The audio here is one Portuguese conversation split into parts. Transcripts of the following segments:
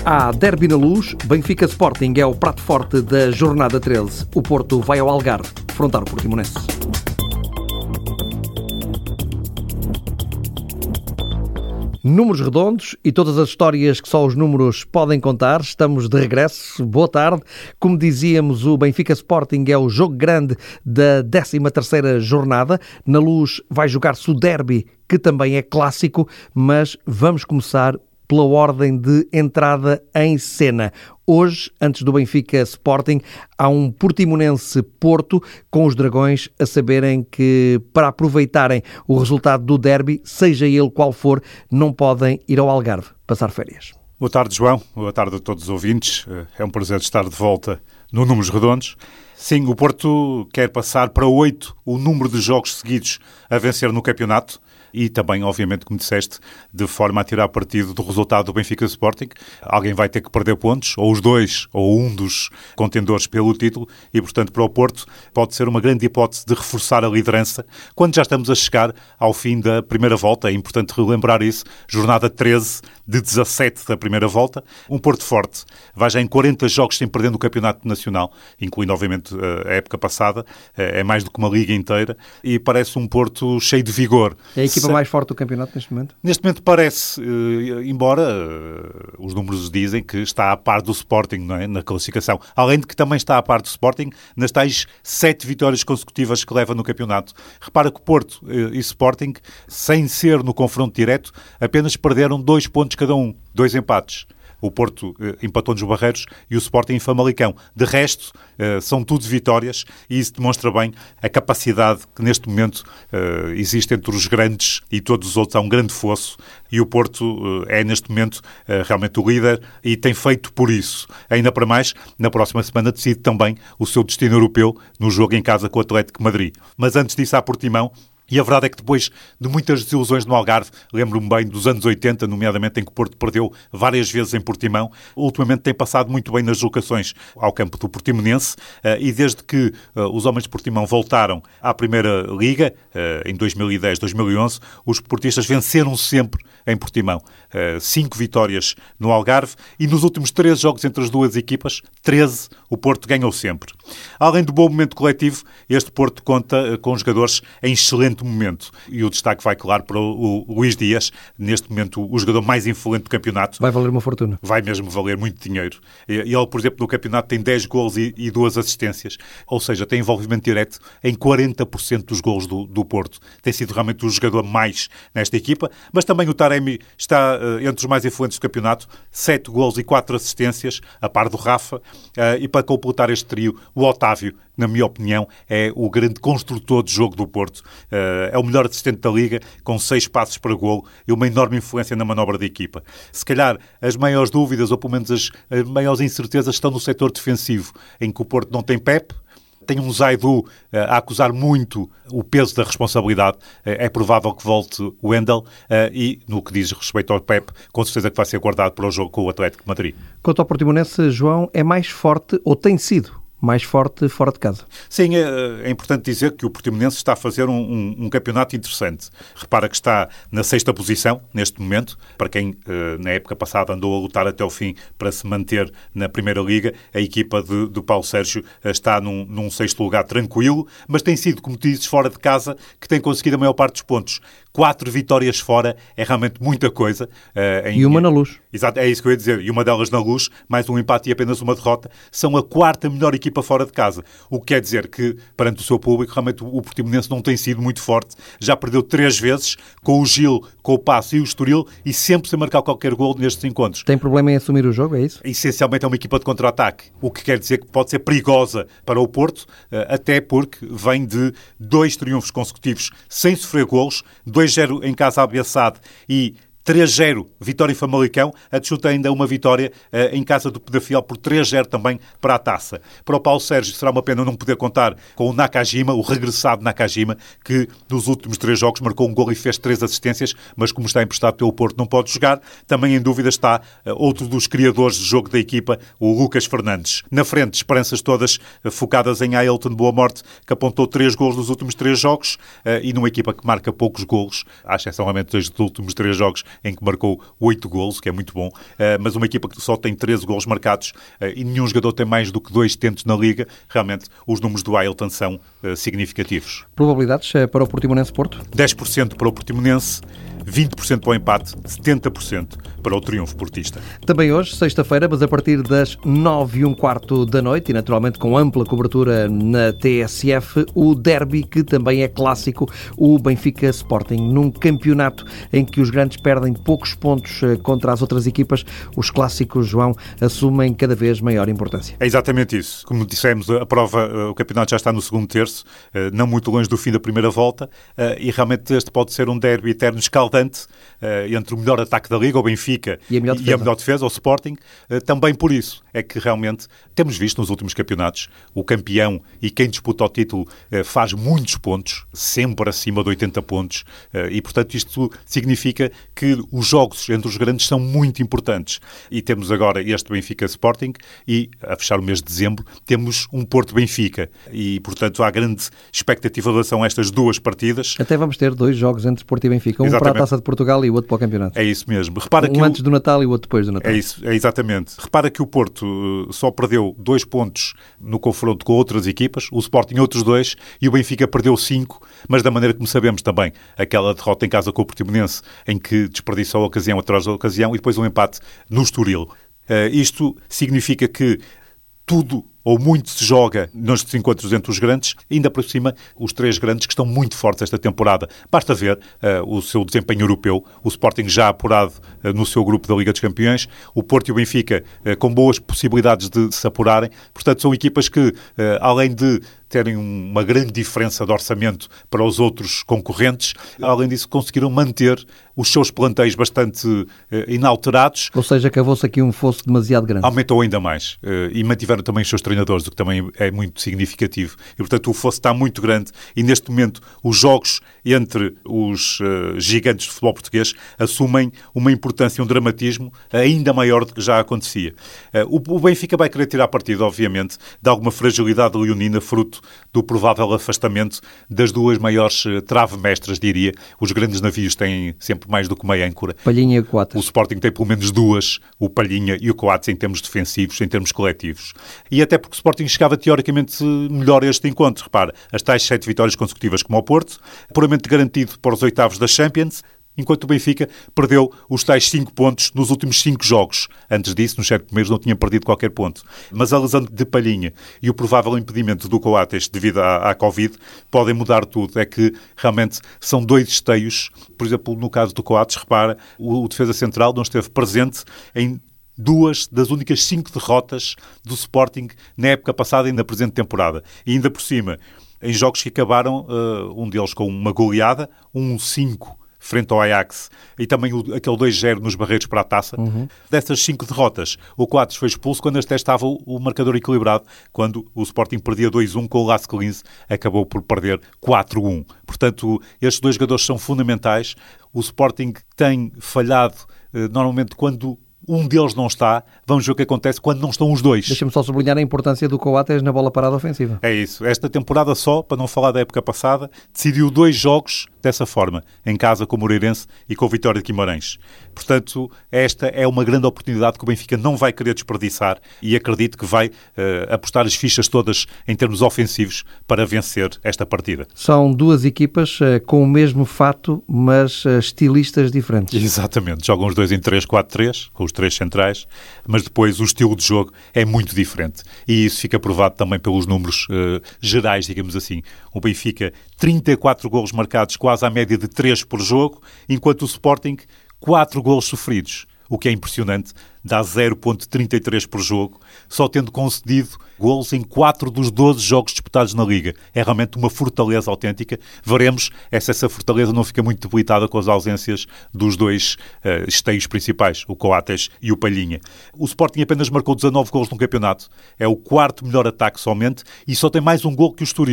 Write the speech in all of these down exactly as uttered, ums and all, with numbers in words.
Há derby na Luz, Benfica Sporting é o prato forte da jornada treze. O Porto vai ao Algarve defrontar o Portimonense. Números redondos e todas as histórias que só os números podem contar. Estamos de regresso. Boa tarde. Como dizíamos, o Benfica Sporting é o jogo grande da décima terceira jornada. Na Luz vai jogar-se o derby, que também é clássico, mas vamos começar pela ordem de entrada em cena. Hoje, antes do Benfica Sporting, há um Portimonense-Porto, com os Dragões a saberem que, para aproveitarem o resultado do derby, seja ele qual for, não podem ir ao Algarve passar férias. Boa tarde, João. Boa tarde a todos os ouvintes. É um prazer estar de volta no Números Redondos. Sim, o Porto quer passar para oito o número de jogos seguidos a vencer no campeonato. E também, obviamente, como disseste, de forma a tirar partido do resultado do Benfica Sporting. Alguém vai ter que perder pontos, ou os dois, ou um dos contendores pelo título, e, portanto, para o Porto pode ser uma grande hipótese de reforçar a liderança quando já estamos a chegar ao fim da primeira volta. É importante relembrar isso. Jornada treze de dezassete da primeira volta. Um Porto forte. Vai já em quarenta jogos sem perder no Campeonato Nacional, incluindo, obviamente, a época passada. É mais do que uma liga inteira. E parece um Porto cheio de vigor. É a equipa Se... mais forte do campeonato neste momento? Neste momento parece, embora os números dizem que está a par do Sporting, não é? Na classificação. Além de que também está a par do Sporting nas tais sete vitórias consecutivas que leva no campeonato. Repara que Porto e Sporting, sem ser no confronto direto, apenas perderam dois pontos cada um, dois empates. O Porto eh, empatou nos Barreiros e o Sporting em Famalicão. De resto, eh, são tudo vitórias e isso demonstra bem a capacidade que neste momento eh, existe entre os grandes e todos os outros. Há um grande fosso e o Porto eh, é neste momento eh, realmente o líder e tem feito por isso. Ainda para mais, na próxima semana decide também o seu destino europeu no jogo em casa com o Atlético de Madrid. Mas antes disso há Portimão. E a verdade é que depois de muitas desilusões no Algarve, lembro-me bem dos anos oitenta, nomeadamente em que o Porto perdeu várias vezes em Portimão, ultimamente tem passado muito bem nas deslocações ao campo do Portimonense e desde que os homens de Portimão voltaram à Primeira Liga, em dois mil e dez, dois mil e onze, os portistas venceram sempre em Portimão. Cinco vitórias no Algarve e nos últimos treze jogos entre as duas equipas, treze, o Porto ganhou sempre. Além do bom momento coletivo, este Porto conta com jogadores em excelente momento. E o destaque vai, claro, para o Luís Dias, neste momento o jogador mais influente do campeonato. Vai valer uma fortuna. Vai mesmo valer muito dinheiro. E ele, por exemplo, no campeonato tem dez golos e, e duas assistências. Ou seja, tem envolvimento direto em quarenta por cento dos golos do, do Porto. Tem sido realmente o jogador mais nesta equipa. Mas também o Taremi está uh, entre os mais influentes do campeonato. sete golos e quatro assistências, a par do Rafa. Uh, e para completar este trio, o Otávio, na minha opinião, é o grande construtor de jogo do Porto. Uh, é o melhor assistente da Liga, com seis passos para golo e uma enorme influência na manobra da equipa. Se calhar as maiores dúvidas, ou pelo menos as, as maiores incertezas, estão no setor defensivo, em que o Porto não tem Pep, tem um Zaidu uh, a acusar muito o peso da responsabilidade. Uh, é provável que volte o Wendel uh, e, no que diz respeito ao Pep, com certeza que vai ser guardado para o jogo com o Atlético de Madrid. Quanto ao Portimonense, João, é mais forte, ou tem sido, mais forte fora de casa. Sim, é, é importante dizer que o Portimonense está a fazer um, um, um campeonato interessante. Repara que está na sexta posição, neste momento, para quem na época passada andou a lutar até o fim para se manter na Primeira Liga, a equipa de, do Paulo Sérgio está num, num sexto lugar tranquilo, mas tem sido, como dizes, fora de casa, que tem conseguido a maior parte dos pontos. Quatro vitórias fora é realmente muita coisa. Uh, em... E uma na Luz. Exato, é isso que eu ia dizer. E uma delas na Luz, mais um empate e apenas uma derrota. São a quarta melhor equipa fora de casa. O que quer dizer que, perante o seu público, realmente o Portimonense não tem sido muito forte. Já perdeu três vezes, com o Gil, com o Paço e o Estoril, e sempre sem marcar qualquer gol nestes encontros. Tem problema em assumir o jogo, é isso? Essencialmente é uma equipa de contra-ataque. O que quer dizer que pode ser perigosa para o Porto, até porque vem de dois triunfos consecutivos sem sofrer golos, dois zero em casa ameaçado e três zero, vitória em Famalicão, adjunta ainda uma vitória uh, em casa do Penafiel por três zero também para a taça. Para o Paulo Sérgio será uma pena não poder contar com o Nakajima, o regressado Nakajima, que nos últimos três jogos marcou um gol e fez três assistências, mas como está emprestado pelo Porto não pode jogar. Também em dúvida está uh, outro dos criadores de jogo da equipa, o Lucas Fernandes. Na frente, esperanças todas uh, focadas em Ailton Boa Morte, que apontou três golos nos últimos três jogos uh, e numa equipa que marca poucos golos, à exceção realmente dos últimos três jogos em que marcou oito golos, que é muito bom, mas uma equipa que só tem treze golos marcados e nenhum jogador tem mais do que dois tentos na Liga. Realmente, os números do Ailton são significativos. Probabilidades para o Portimonense Porto? dez por cento para o Portimonense, vinte por cento para o empate, setenta por cento para o triunfo portista. Também hoje, sexta-feira, mas a partir das nove e um quarto da noite, e naturalmente com ampla cobertura na T S F, o derby, que também é clássico, o Benfica Sporting. Num campeonato em que os grandes perdem poucos pontos contra as outras equipas, os clássicos, João, assumem cada vez maior importância. É exatamente isso. Como dissemos, a prova, o campeonato já está no segundo terço, não muito longe do fim da primeira volta, e realmente este pode ser um derby eterno escaldante entre o melhor ataque da Liga, o Benfica, e a melhor defesa, e a melhor defesa o Sporting. Também por isso é que realmente temos visto nos últimos campeonatos o campeão e quem disputa o título faz muitos pontos, sempre acima de oitenta pontos, e portanto isto significa que os jogos entre os grandes são muito importantes. E temos agora este Benfica Sporting e, a fechar o mês de dezembro, temos um Porto Benfica e portanto há grande expectativa em relação a estas duas partidas. Até vamos ter dois jogos entre Porto e Benfica, um Exatamente. Para a Taça de Portugal e o outro para o campeonato. É isso mesmo. Repara um que antes o... do Natal e o outro depois do Natal. É isso, é exatamente. Repara que o Porto uh, só perdeu dois pontos no confronto com outras equipas, o Sporting outros dois e o Benfica perdeu cinco, mas da maneira como sabemos também, aquela derrota em casa com o Portimonense, em que desperdiçou a ocasião atrás da ocasião e depois um empate no Estoril. Uh, isto significa que tudo ou muito se joga nos encontros entre os grandes, ainda por cima os três grandes que estão muito fortes esta temporada. Basta ver uh, o seu desempenho europeu, o Sporting já apurado uh, no seu grupo da Liga dos Campeões, o Porto e o Benfica uh, com boas possibilidades de se apurarem. Portanto, são equipas que, uh, além de terem uma grande diferença de orçamento para os outros concorrentes, além disso conseguiram manter os seus plantéis bastante uh, inalterados. Ou seja, cavou-se aqui um fosso demasiado grande. Aumentou ainda mais uh, e mantiveram também os seus treinadores, o que também é muito significativo. E, portanto, o fosso está muito grande e, neste momento, os jogos entre os uh, gigantes de futebol português assumem uma importância e um dramatismo ainda maior do que já acontecia. Uh, o, o Benfica vai querer tirar partido, obviamente, de alguma fragilidade leonina, fruto do provável afastamento das duas maiores uh, trave-mestras, diria. Os grandes navios têm sempre mais do que meia âncora. Palhinha e o Coates. O Sporting tem pelo menos duas, o Palhinha e o Coates, em termos defensivos, em termos coletivos. E até porque o Sporting chegava teoricamente melhor a este encontro. Repara, as tais sete vitórias consecutivas como ao Porto, puramente garantido para os oitavos da Champions, enquanto o Benfica perdeu os tais cinco pontos nos últimos cinco jogos. Antes disso, nos sete primeiros, não tinha perdido qualquer ponto. Mas a lesão de Palhinha e o provável impedimento do Coates devido à, à Covid podem mudar tudo. É que realmente são dois esteios. Por exemplo, no caso do Coates, repara, o, o defesa central não esteve presente em duas das únicas cinco derrotas do Sporting na época passada e na presente temporada. E ainda por cima, em jogos que acabaram, uh, um deles com uma goleada, um cinco frente ao Ajax e também o, aquele dois zero nos Barreiros para a Taça. Uhum. Dessas cinco derrotas, o Coates foi expulso quando até estava o, o marcador equilibrado, quando o Sporting perdia dois um com o Las Collins, acabou por perder quatro um. Portanto, estes dois jogadores são fundamentais. O Sporting tem falhado uh, normalmente quando um deles não está. Vamos ver o que acontece quando não estão os dois. Deixa-me só sublinhar a importância do Coates na bola parada ofensiva. É isso. Esta temporada só, para não falar da época passada, decidiu dois jogos dessa forma, em casa com o Moreirense e com o Vitória de Guimarães. Portanto, esta é uma grande oportunidade que o Benfica não vai querer desperdiçar e acredito que vai uh, apostar as fichas todas em termos ofensivos para vencer esta partida. São duas equipas uh, com o mesmo fato, mas uh, estilistas diferentes. Exatamente. Jogam os dois em três quatro três, com os três centrais, mas depois o estilo de jogo é muito diferente. E isso fica provado também pelos números uh, gerais, digamos assim. O Benfica, trinta e quatro golos marcados, quase à média de três por jogo, enquanto o Sporting, quatro golos sofridos, o que é impressionante, dá zero vírgula trinta e três por jogo, só tendo concedido golos em quatro dos doze jogos disputados na Liga. É realmente uma fortaleza autêntica. Veremos se essa fortaleza não fica muito debilitada com as ausências dos dois uh, esteios principais, o Coates e o Palhinha. O Sporting apenas marcou dezanove golos no campeonato. É o quarto melhor ataque somente e só tem mais um golo que o Estoril.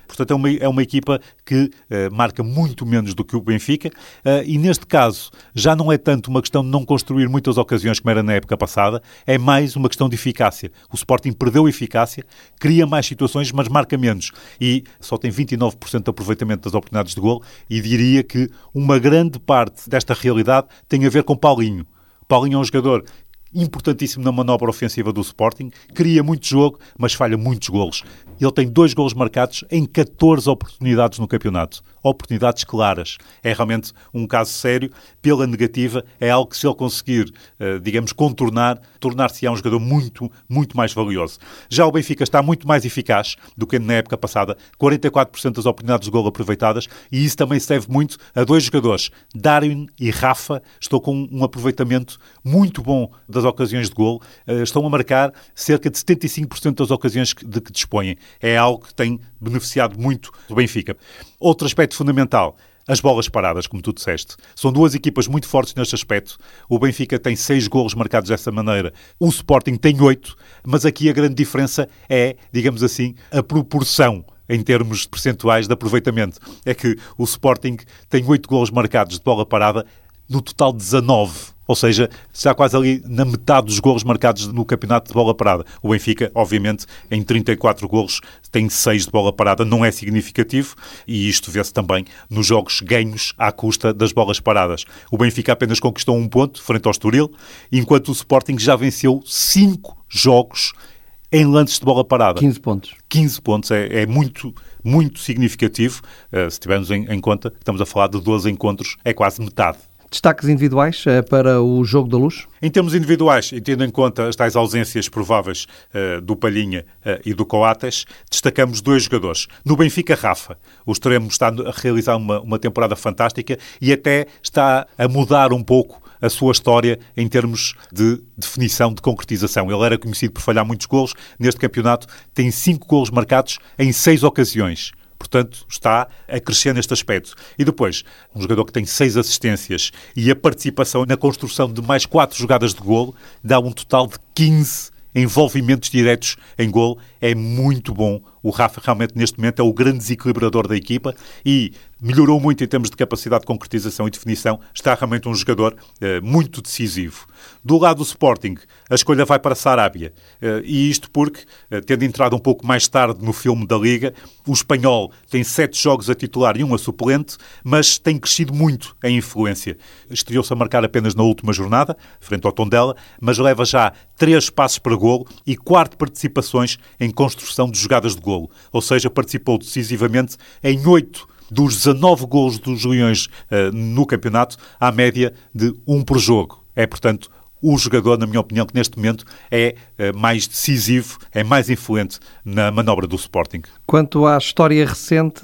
Portanto, é uma, é uma equipa que uh, marca muito menos do que o Benfica uh, e, neste caso, já não é tanto uma questão de não construir muitas ocasiões como era na época passada, é mais uma questão de eficácia. O Sporting perdeu eficácia, cria mais situações, mas marca menos. E só tem vinte e nove por cento de aproveitamento das oportunidades de golo e diria que uma grande parte desta realidade tem a ver com Paulinho. Paulinho é um jogador importantíssimo na manobra ofensiva do Sporting, cria muito jogo, mas falha muitos golos. Ele tem dois golos marcados em catorze oportunidades no campeonato. Oportunidades claras. É realmente um caso sério. Pela negativa, é algo que, se ele conseguir, digamos, contornar, tornar-se-á um jogador muito, muito mais valioso. Já o Benfica está muito mais eficaz do que na época passada. quarenta e quatro por cento das oportunidades de golo aproveitadas, e isso também se deve muito a dois jogadores. Darwin e Rafa estão com um aproveitamento muito bom das ocasiões de golo. Estão a marcar cerca de setenta e cinco por cento das ocasiões de que dispõem. É algo que tem beneficiado muito do Benfica. Outro aspecto fundamental, as bolas paradas, como tu disseste. São duas equipas muito fortes neste aspecto. O Benfica tem seis golos marcados dessa maneira. O Sporting tem oito, mas aqui a grande diferença é, digamos assim, a proporção em termos percentuais de aproveitamento. É que o Sporting tem oito golos marcados de bola parada, no total dezanove. Ou seja, está quase ali na metade dos golos marcados no campeonato de bola parada. O Benfica, obviamente, em trinta e quatro golos, tem seis de bola parada, não é significativo, e isto vê-se também nos jogos ganhos à custa das bolas paradas. O Benfica apenas conquistou um ponto frente ao Estoril, enquanto o Sporting já venceu cinco jogos em lances de bola parada. quinze pontos. quinze pontos, é, é muito, muito significativo. Uh, se tivermos em, em conta, estamos a falar de doze encontros, é quase metade. Destaques individuais uh, para o Jogo da Luz? Em termos individuais, e tendo em conta as tais ausências prováveis uh, do Palhinha uh, e do Coates, destacamos dois jogadores. No Benfica, Rafa. O extremo está a realizar uma, uma temporada fantástica e até está a mudar um pouco a sua história em termos de definição, de concretização. Ele era conhecido por falhar muitos golos. Neste campeonato tem cinco golos marcados em seis ocasiões. Portanto, está a crescer neste aspecto. E depois, um jogador que tem seis assistências e a participação na construção de mais quatro jogadas de golo dá um total de quinze envolvimentos diretos em golo. É muito bom. O Rafa realmente neste momento é o grande desequilibrador da equipa e melhorou muito em termos de capacidade de concretização e definição. Está realmente um jogador uh, muito decisivo. Do lado do Sporting, a escolha vai para Sarabia. Uh, e isto porque, uh, tendo entrado um pouco mais tarde no filme da Liga, o espanhol tem sete jogos a titular e um a suplente, mas tem crescido muito em influência. Estreou-se a marcar apenas na última jornada, frente ao Tondela, mas leva já três passos para golo e quatro participações em construção de jogadas de golo. Ou seja, participou decisivamente em oito dos dezanove golos dos Leões uh, no campeonato, à média de um por jogo. É, portanto, o jogador, na minha opinião, que neste momento é uh, mais decisivo, é mais influente na manobra do Sporting. Quanto à história recente,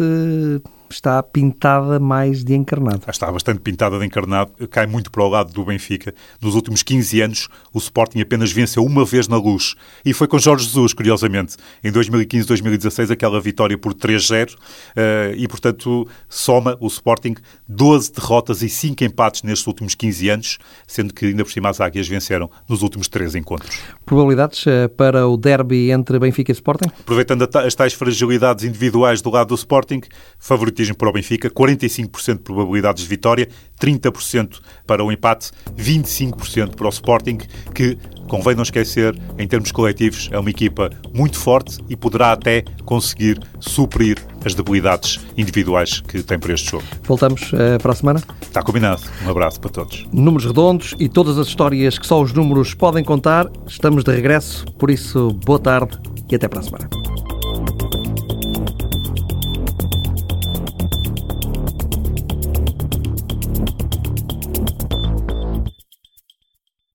está pintada mais de encarnado. Está bastante pintada de encarnado, cai muito para o lado do Benfica. Nos últimos quinze anos, o Sporting apenas venceu uma vez na Luz. E foi com Jorge Jesus, curiosamente. Em dois mil e quinze, dois mil e dezasseis, aquela vitória por três zero. Uh, e, portanto, soma o Sporting doze derrotas e cinco empates nestes últimos quinze anos, sendo que, ainda por cima, as Águias venceram nos últimos três encontros. Probabilidades uh, para o derby entre Benfica e Sporting? Aproveitando as tais fragilidades individuais do lado do Sporting, favoritismo para o Benfica, quarenta e cinco por cento de probabilidades de vitória, trinta por cento para o empate, vinte e cinco por cento para o Sporting, que, convém não esquecer, em termos coletivos, é uma equipa muito forte e poderá até conseguir suprir as debilidades individuais que tem para este jogo. Voltamos uh, para a semana? Está combinado. Um abraço para todos. Números redondos e todas as histórias que só os números podem contar. Estamos de regresso, por isso, boa tarde e até para a semana.